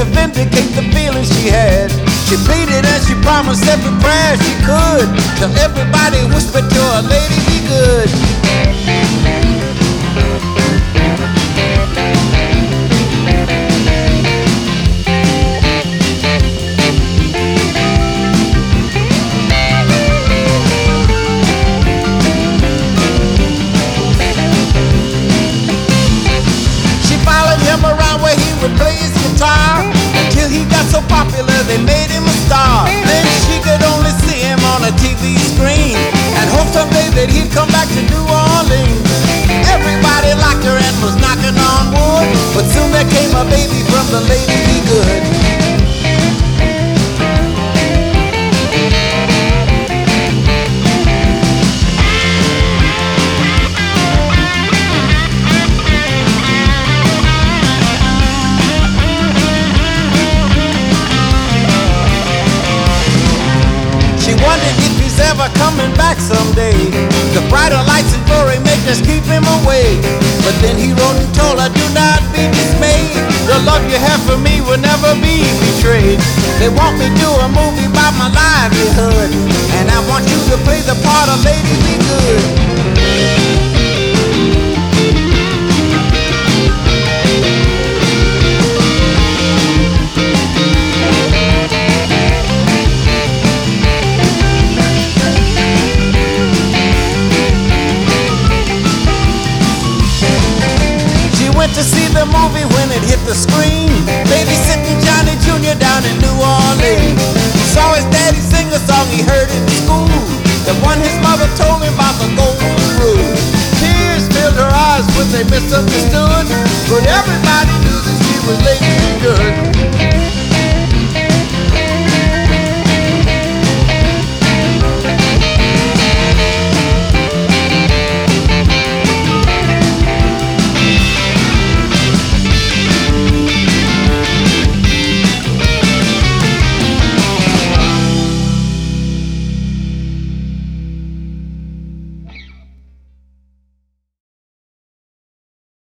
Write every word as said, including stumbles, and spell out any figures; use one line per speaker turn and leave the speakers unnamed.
vindicate the feelings she had. She pleaded and she promised every prayer she could, till everybody whispered to her, lady, be good. Around where he would play his guitar until he got so popular they made him a star. Then she could only see him on a T V screen and hope someday that he'd come back to New Orleans. Everybody liked her and was knocking on wood, but soon there came a baby from the Lady Be Good. Wondered if he's ever coming back someday. The brighter lights and glory make us keep him away. But then he wrote and told her, do not be dismayed. The love you have for me will never be betrayed. They want me to do a movie about my livelihood, and I want you to play the part of Lady Be Good. To see the movie when it hit the screen, babysitting Johnny Junior down in New Orleans. He saw his daddy sing a song he heard in school, the one his mother told him about the golden rule. Tears filled her eyes when they misunderstood, but everybody knew that she was Lady Be Good.